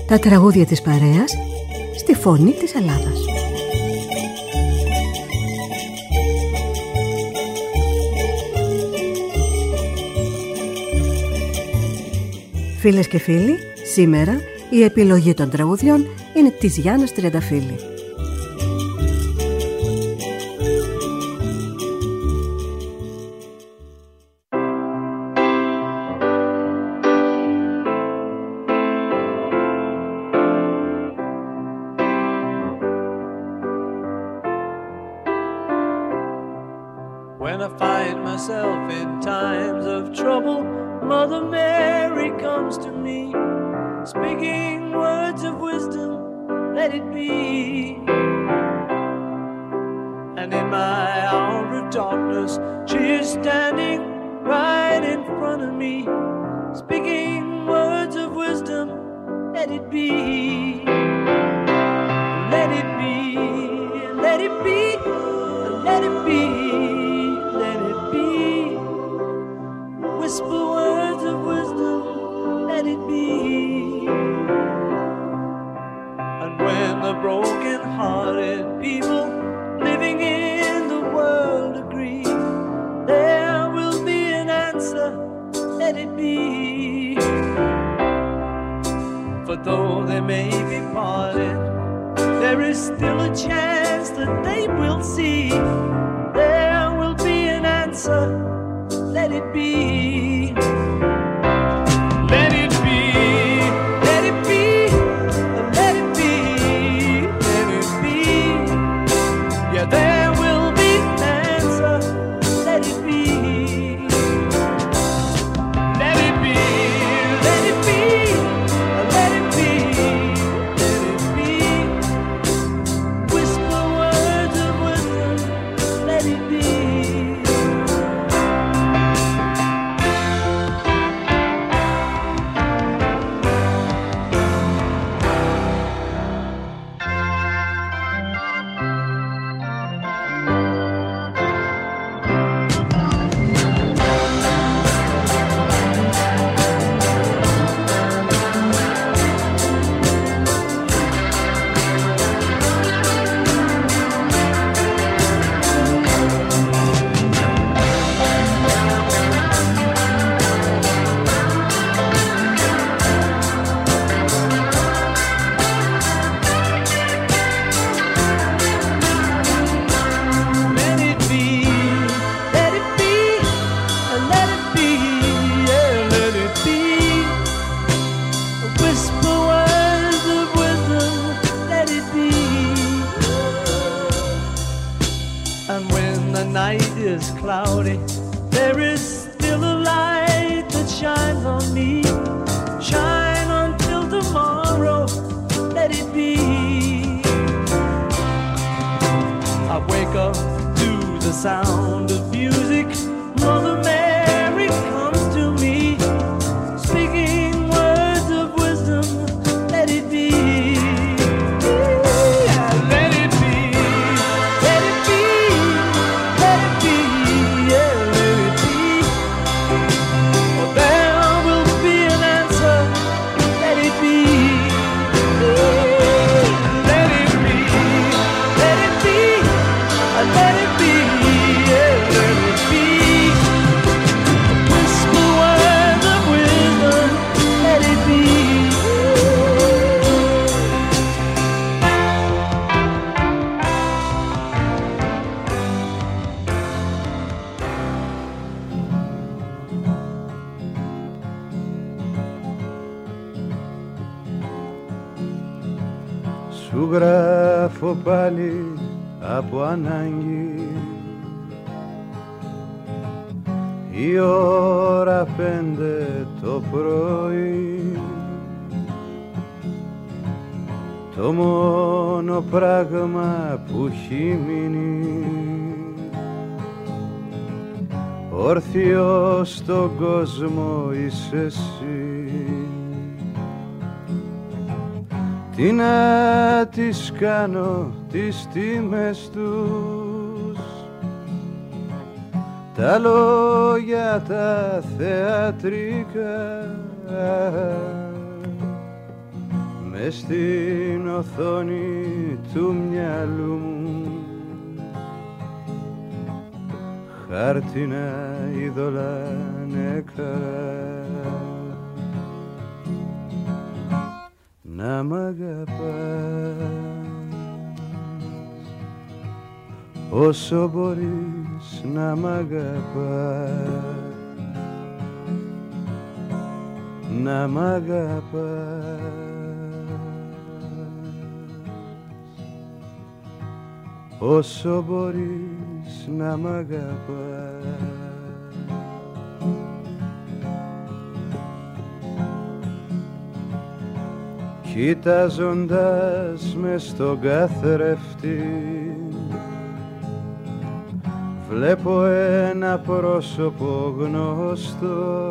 Τα τραγούδια της παρέας στη φωνή της Ελλάδας. Φίλες και φίλοι, σήμερα η επιλογή των τραγουδιών είναι της Γιάννας Τριανταφύλλη. When I find myself in times of trouble, Mother Mary comes to me, speaking words of wisdom, let it be. And in my hour of darkness, she is standing right in front of me, speaking words of wisdom, let it be. Let it be, let it be, let it be. Whisper words of wisdom, let it be. And when the broken-hearted people living in the world agree, there will be an answer, let it be. For though they may be parted, there is still a chance that they will see. There will be an answer, let it be. Let it be, let it be, let it be, let it be. Yeah, there will be an answer, let it be. Let it be, let it be, let it be, let it be. Whisper words of wisdom, let it be. Cloudy, there is still a light that shines on me. Shine until tomorrow, let it be. I wake up to the sound of music. Mother Mary comes to me, speaking words of wisdom, let it be. Σου γράφω πάλι από ανάγκη, η ώρα 5 το πρωί, το μόνο πράγμα που έχει μείνει όρθιο στον κόσμο είσαι εσύ. Τι να τις κάνω τις τιμές τους, τα λόγια τα θεατρικά, μες στην οθόνη του μυαλού μου χάρτινα είδωλα νεκρά. Να μ' αγαπάς όσο μπορείς να μ' αγαπάς, να μ' αγαπάς όσο μπορείς να μ' αγαπάς. Κοιτάζοντας μες στον καθρέφτη βλέπω ένα πρόσωπο γνωστό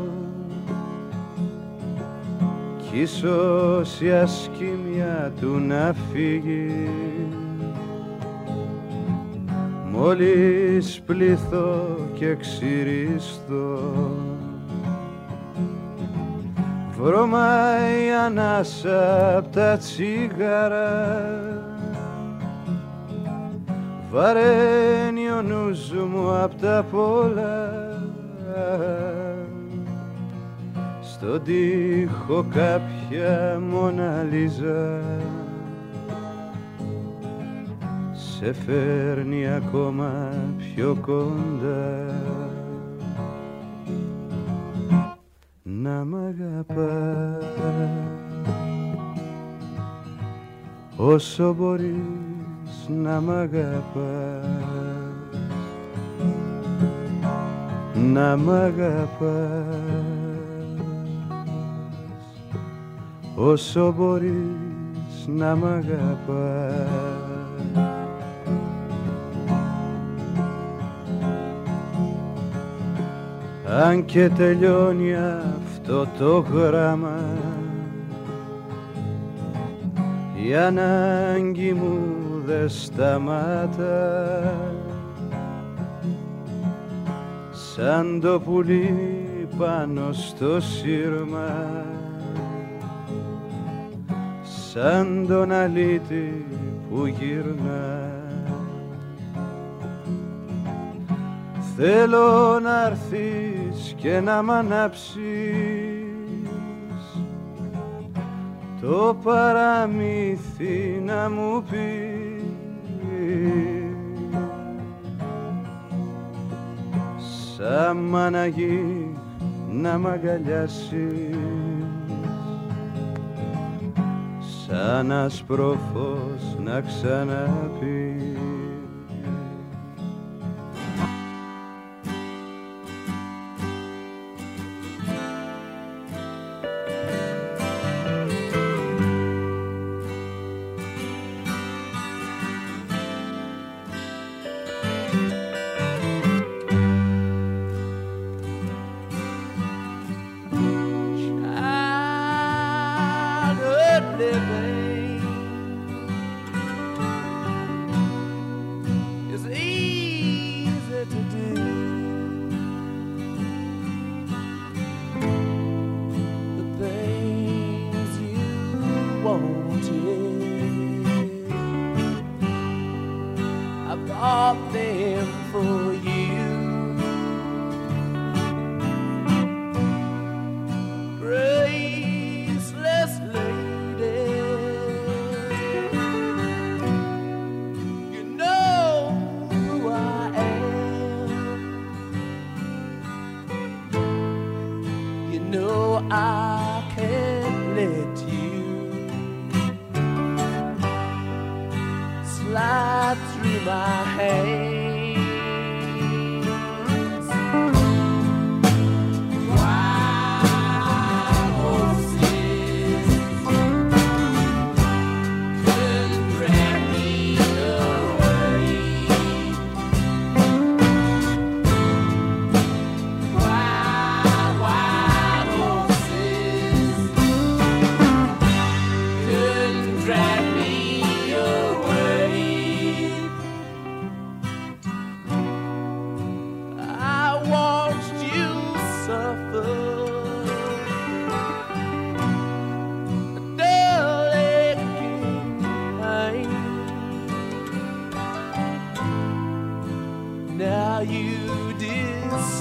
κι ίσως η ασκήμια του να φύγει μόλις πληθώ και ξυριστώ. Βρωμάει ανάσα απ' τα τσιγάρα, βαραίνει ο νους μου απ' τα πολλά. Στον τοίχο κάποια Μοναλίζα σε φέρνει ακόμα πιο κοντά. Να μ' αγαπάς όσο μπορείς να μ' αγαπάς, να μ' αγαπάς όσο μπορείς να μ' αγαπάς. Αν και τελειώνει αυτό το γράμμα, η ανάγκη μου δεν σταμάτα. Σαν το πουλί πάνω στο σύρμα, σαν τον αλήτη που γυρνά. Θέλω να έρθεις και να μ' ανάψεις το παραμύθι, να μου πεις σαν μαναγί να μ' αγκαλιάσεις, σαν άσπρο φως να ξαναπείς.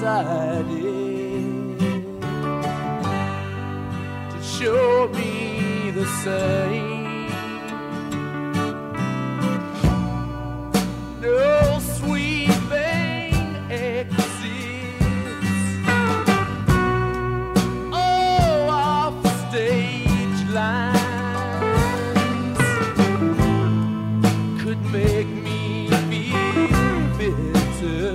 decided to show me the same. No sweet thing exists. Oh, off the stage lines could make me feel bitter.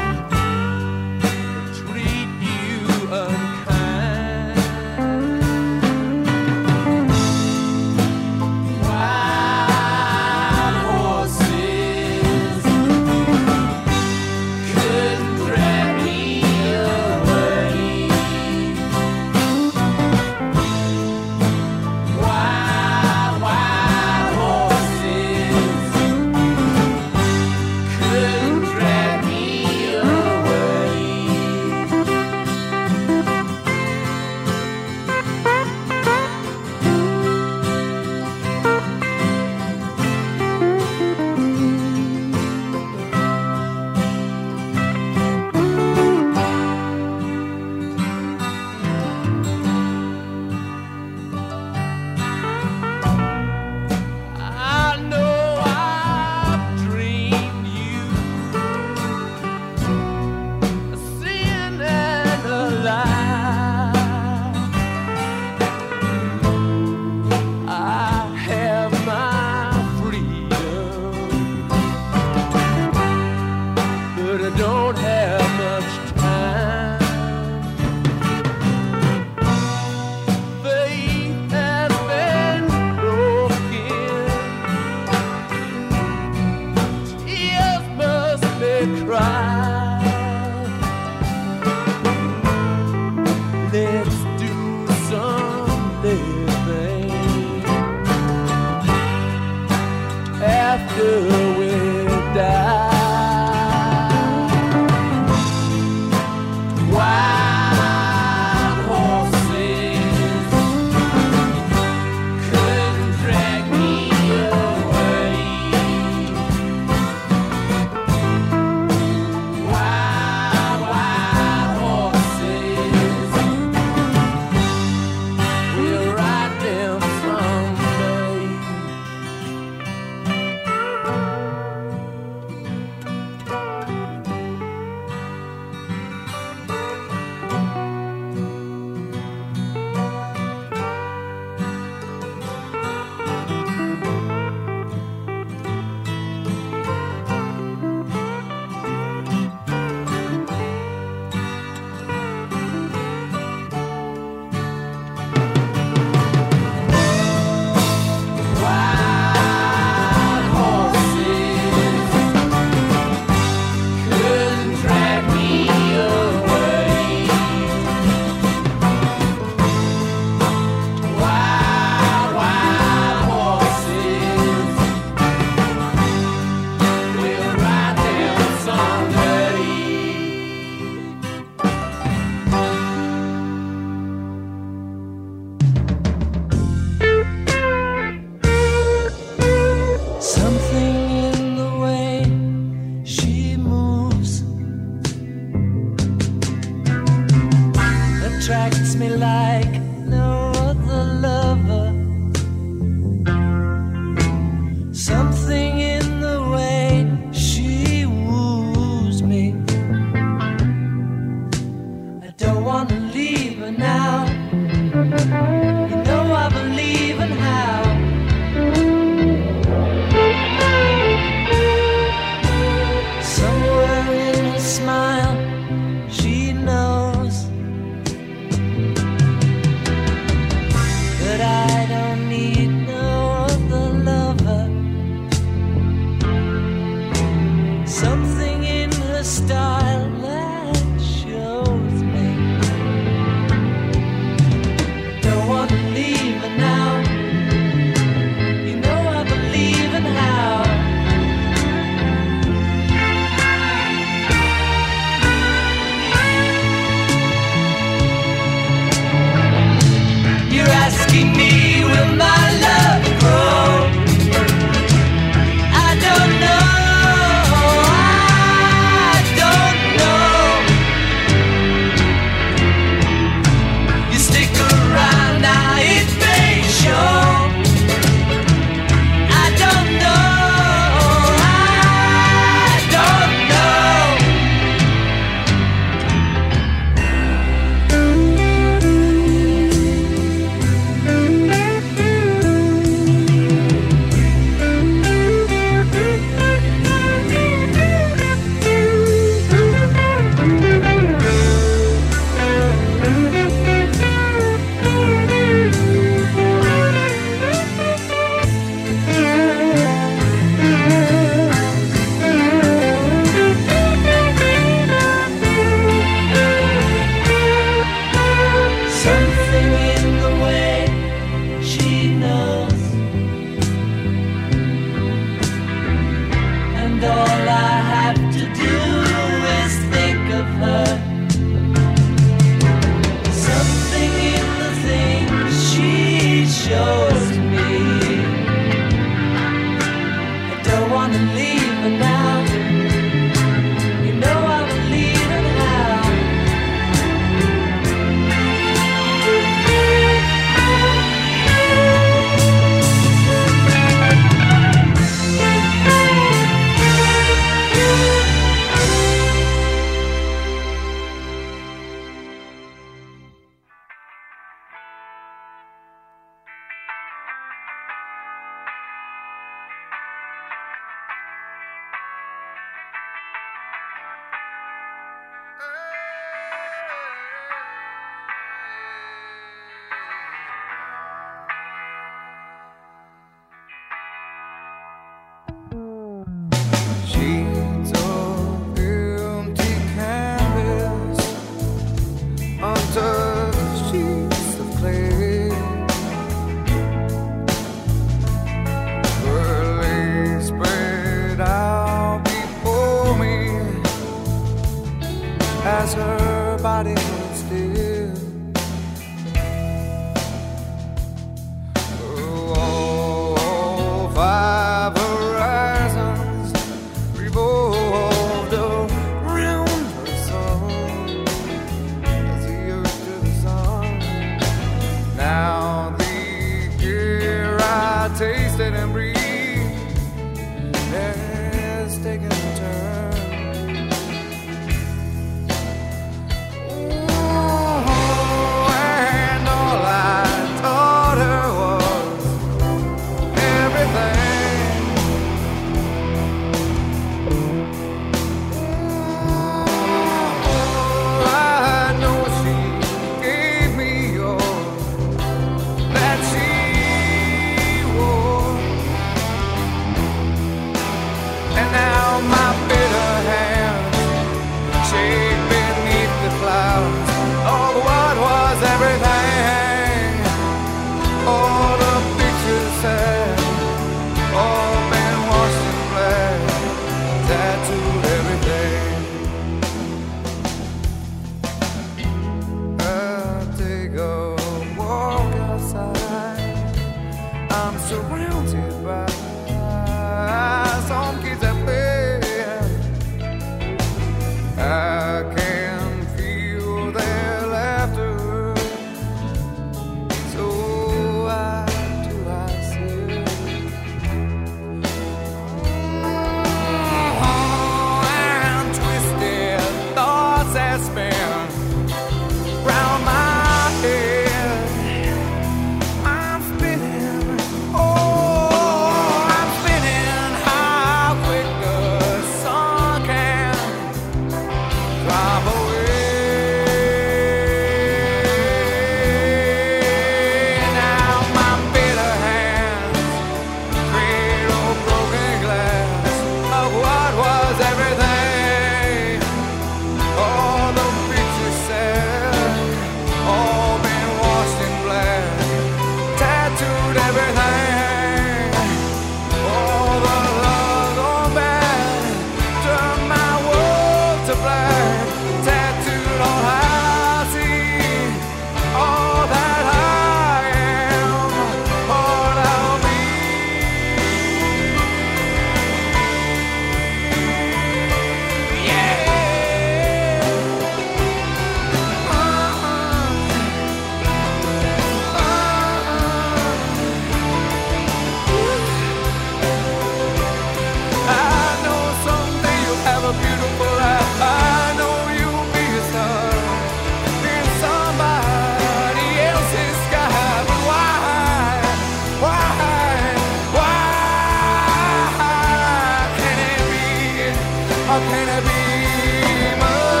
can I be mine?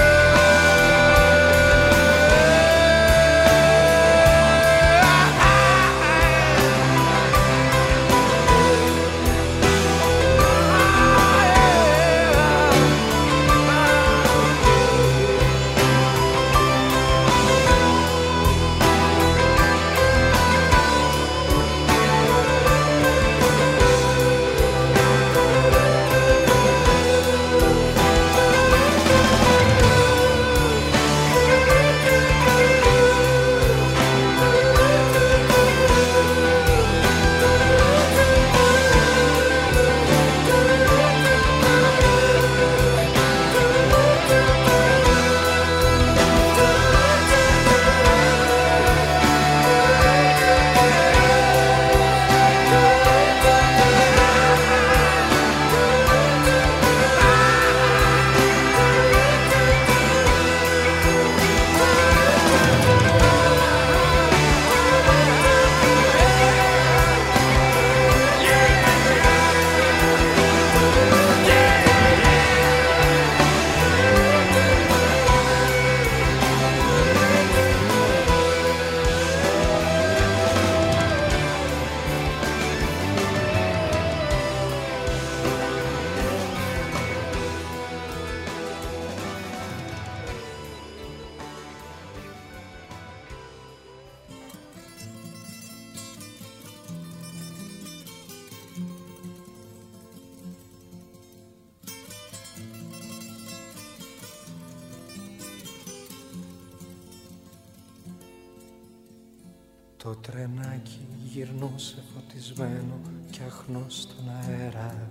Το τρενάκι γυρνούσε φωτισμένο κι αχνό στον αέρα.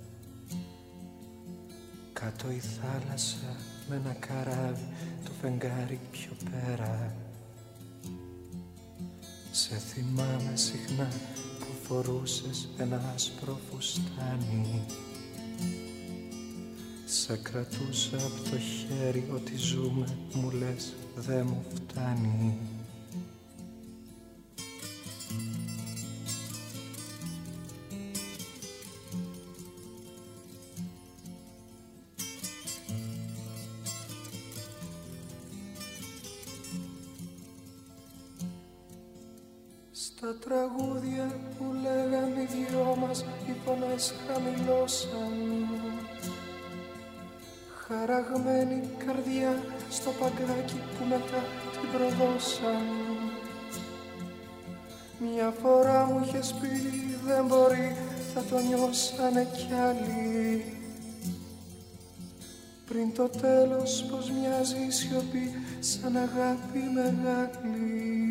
Κάτω η θάλασσα με ένα καράβι, το φεγγάρι πιο πέρα. Σε θυμάμαι συχνά που φορούσες ένα άσπρο φουστάνι. Σε κρατούσα από το χέρι, ότι ζούμε μου λες δε μου φτάνει. Στα τραγούδια που λέγαν οι δυο μας, οι φωνές χαμηλώσαν. Χαραγμένη καρδιά στο παγκάκι που μετά την προδώσαν. Μια φορά μου είχες πει δεν μπορεί, θα το νιώσανε κι άλλοι. Πριν το τέλος πως μοιάζει η σιωπή σαν αγάπη μεγάλη.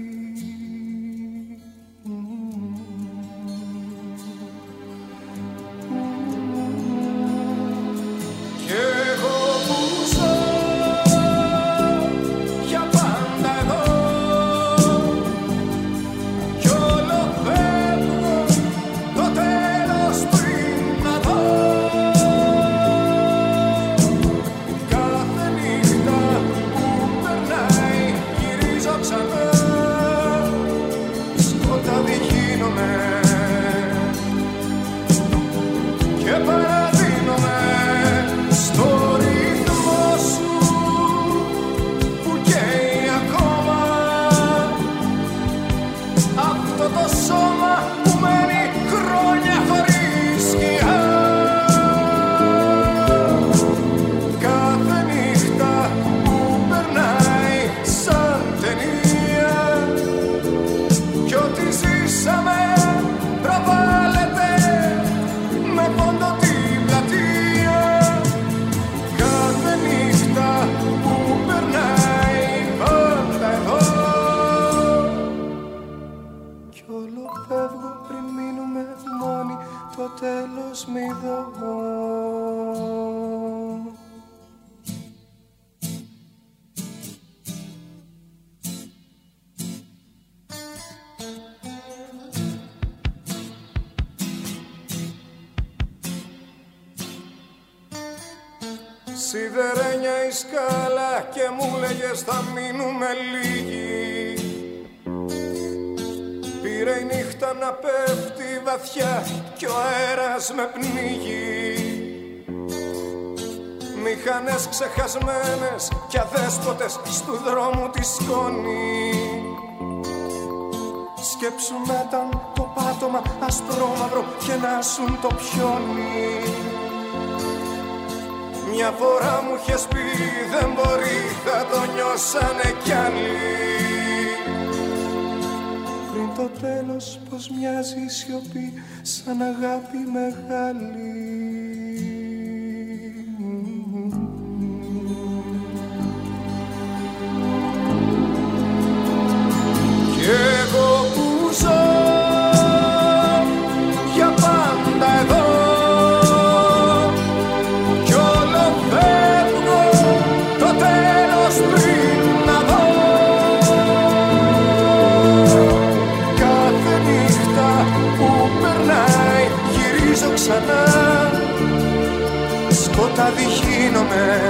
Σιδερένια η σκάλα και μου λέγες θα μείνουμε λίγοι. Πήρε η νύχτα να πέφτει βαθιά κι ο αέρας με πνίγει. μηχανές ξεχασμένες κι αδέσποτες στου δρόμου τη σκόνη. Σκέψου μέταν το πάτωμα ασπρόμαυρο και να σουν το πιόνι. Μια φορά μου είχες πει δεν μπορεί, θα το νιώσανε κι άλλοι. Πριν το τέλος πως μοιάζει η σιωπή σαν αγάπη μεγάλη. Κι εγώ που ζω για πάντα εδώ κι όλο φεύγω το τέλος πριν να δω. Κάθε νύχτα που περνάει γυρίζω ξανά, σκοτάδι γίνομαι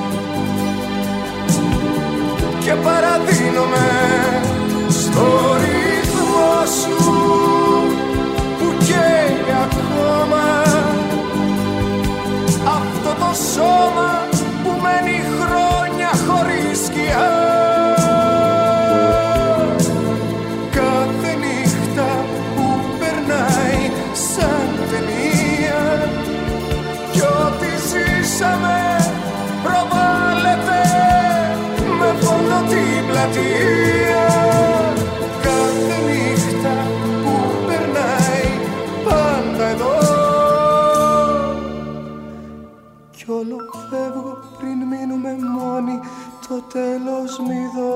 και παραδίνομαι στο ρυθμό σου που καίει ακόμα αυτό το σώμα που μένει χρόνια χωρίς σκιά. Κάθε νύχτα που περνάει σαν ταινία κι ό,τι ζήσαμε προβάλλεται με φόντο την πλατεία. Κάθε νύχτα που περνάει πάντα εδώ κι όλο φεύγω πριν μείνουμε μόνοι, το τέλος μη δω.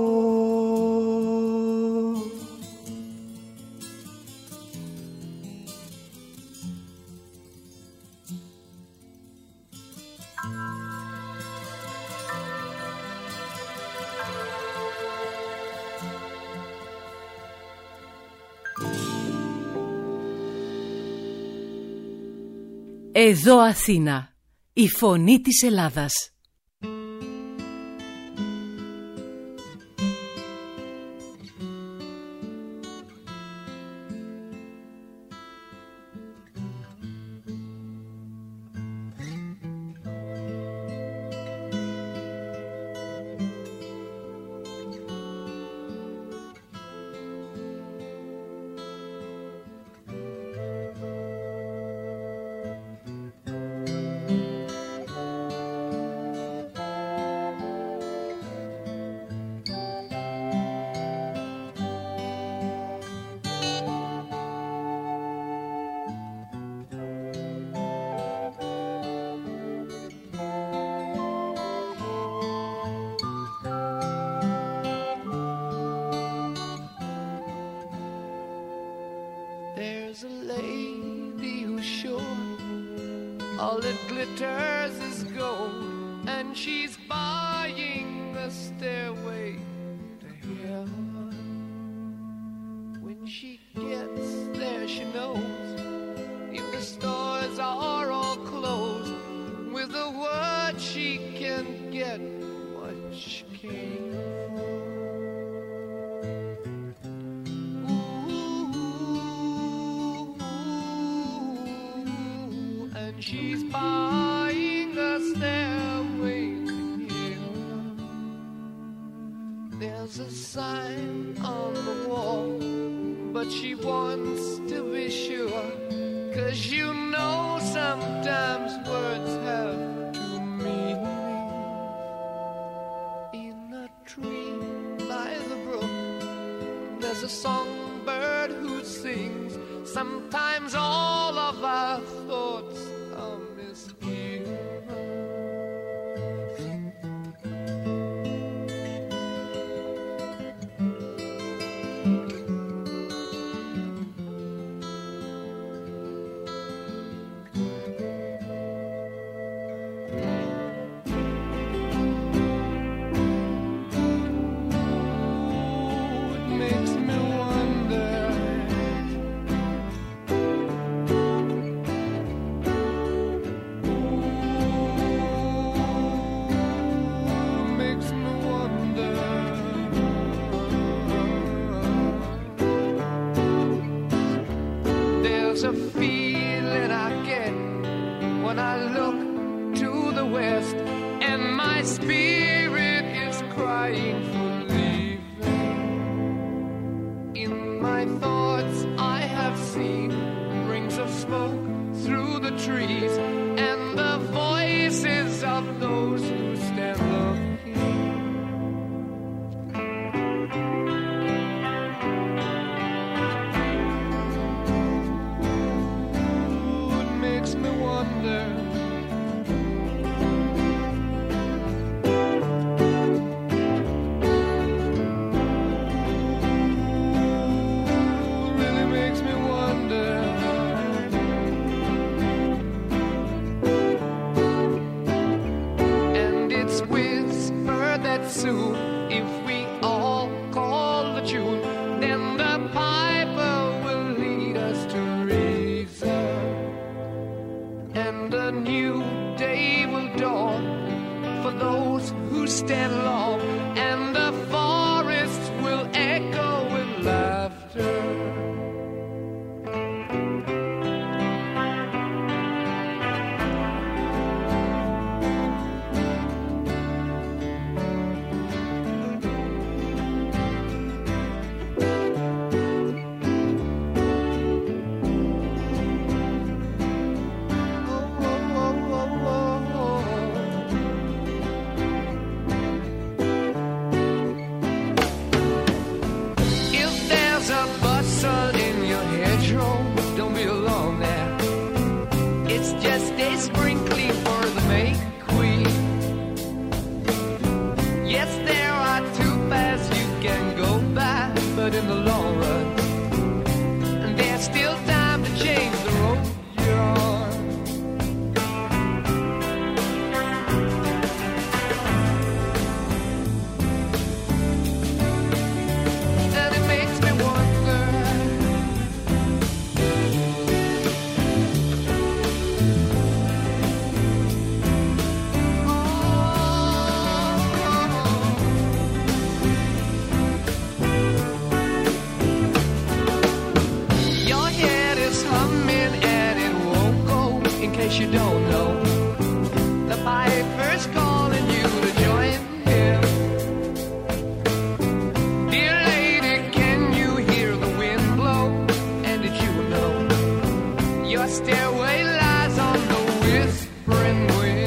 Εδώ Αθήνα, η φωνή της Ελλάδας. All that glitters is gold, and she's buying the stairway to heaven. When she gets there, she knows if the stores are all closed, with a word she can get what she came for. She's buying a stairway to heaven. There's a sign on the wall, but she wants to be sure, 'cause you know sometimes words have two meanings. In a tree by the brook, there's a songbird who sings. Sometimes all of our thoughts are misgiven. A feeling I get when I look to the west, and my spirit is crying for leaving. In my thoughts I have seen rings of smoke through the trees, and the voices of those who stand looking. Ooh, it makes me wonder. Soon, if we all call the tune, then the piper will lead us to reason, and a new day will dawn for those who stand long, and the forests will echo with laughter. You don't know, the piper's calling you to join him. Dear lady, can you hear the wind blow? And did you know your stairway lies on the whispering wind?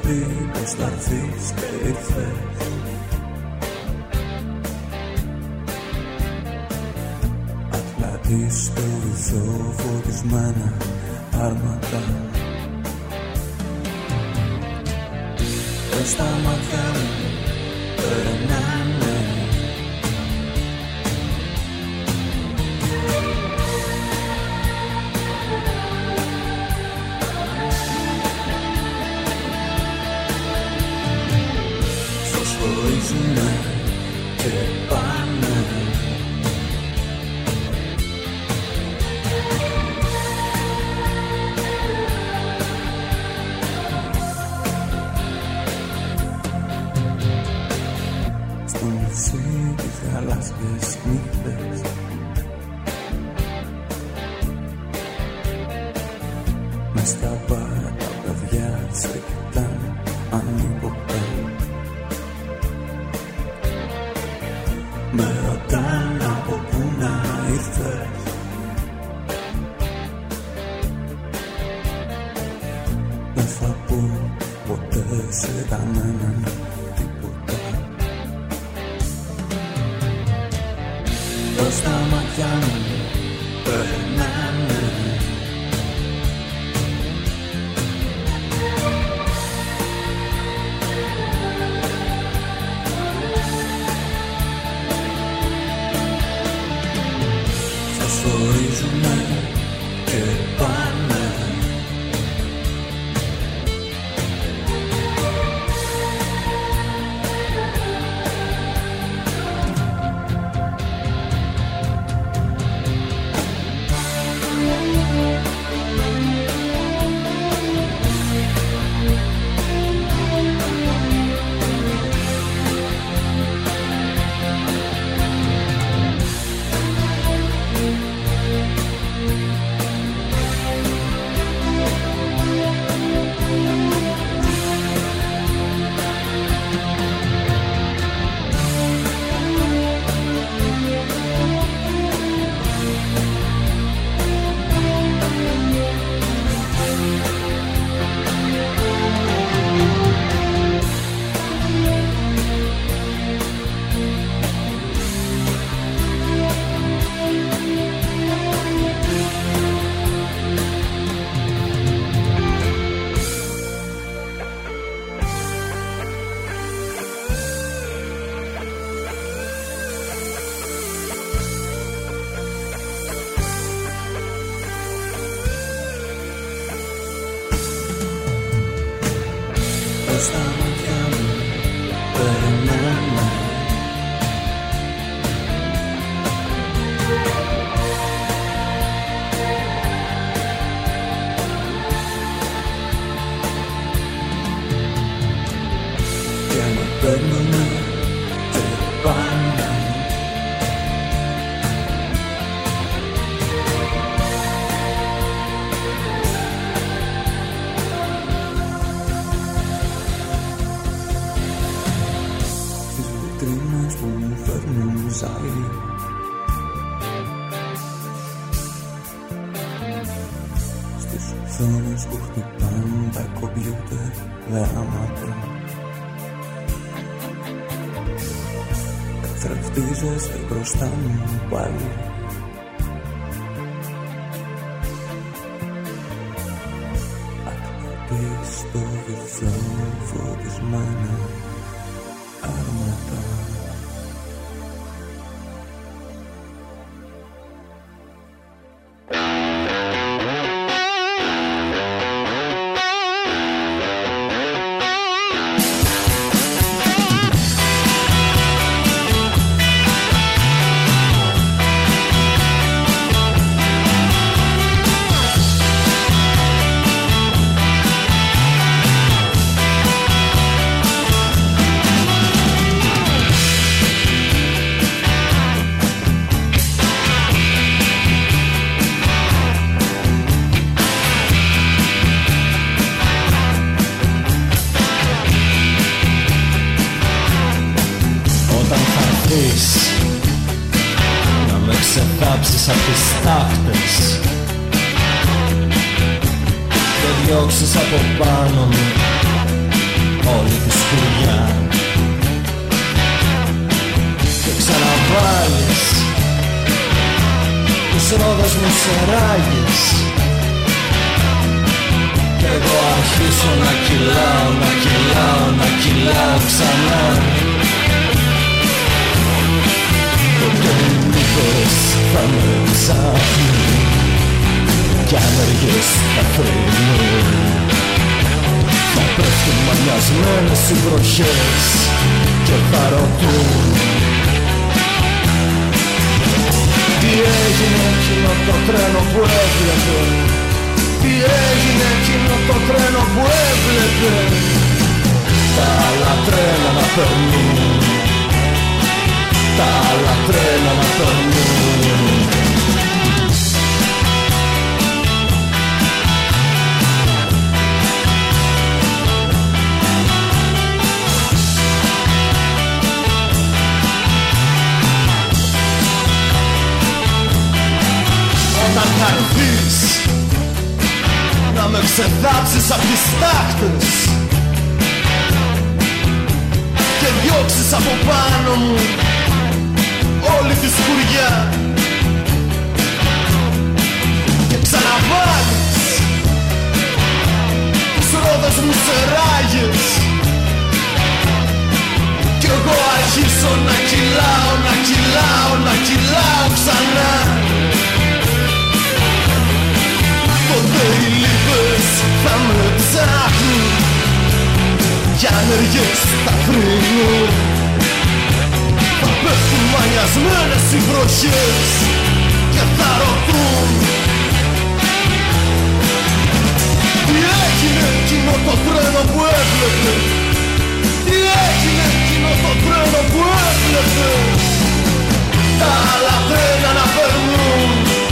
πει πως θα έρθεις και ήρθες. Ατλαντή στο βυθό φωτισμένα άρματα. Προς τα μάτια μου περνάνε φωσφορίζουνε και πάνε. Στο νησί τις γαλάζιες νύχτες μες στα μπαρ τα παιδιά σε κοιτάνε ανίποτα. Με ρωτάνε από πού να ήρθες. Δεν θα πω ποτέ σε κανέναν τίποτα. Προς τα μάτια μου περνάνε φωσφορίζουνε και πάνε. Προς τα μάτια μου περνάνε και με παίρνουνε και πάνε. Που μου φέρνουν ζάλι στις οθόνες που χτυπάνε τα κομπιούτερ γράμματα. Καθρεφτίζεσαι μπροστά μου πάλι. Ατλαντή στο βυθό φωτισμένα άρματα. να με ξεθάψεις απ' τις τάχτες και διώξεις από πάνω μου όλη τη σκουριά. Και ξαναβάλεις τις ρόδες μου σε ράγες κι εγώ αρχίσω να κυλάω, να κυλάω, να κυλάω ξανά. Τότε οι λύπες θα με ψάχνουν κι άνεργες θα φρυνούν. Θα πέφτουν μανιασμένες οι βροχές και θα ρωτούν τι έγινε εκείνο το τρένο που έβλεπε, τι έγινε εκείνο το τρένο που έβλεπε. Τα άλλα τρένα να περνούν, τα άλλα τρένα να περνούν. Όταν θα έρθεις να με ξεδάψεις απ' τις τάχτες και διώξεις από πάνω μου όλη τη σκουριά και ξαναβάλεις τις ρόδες μου σε ράγες κι εγώ αρχίσω να κυλάω, να κυλάω, να κυλάω ξανά. Τότε οι λύπες θα με ψάχνουν κι άνεργες θα φρυνούν. Θα πέφτουν μανιασμένες οι βροχές και θα ρωτούν τι έγινε εκείνο το τρένο που έβλεπε, τι έγινε εκείνο το τρένο που έβλεπε. Τα άλλα τρένα να περνούν,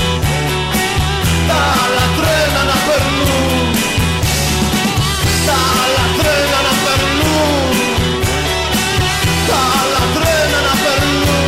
τα άλλα τρένα να περνούν, τα άλλα τρένα να περνούν, τα άλλα τρένα να περνούν.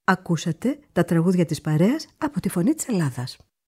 Ακούσατε τα τραγούδια της παρέας από τη Φωνή της Ελλάδας.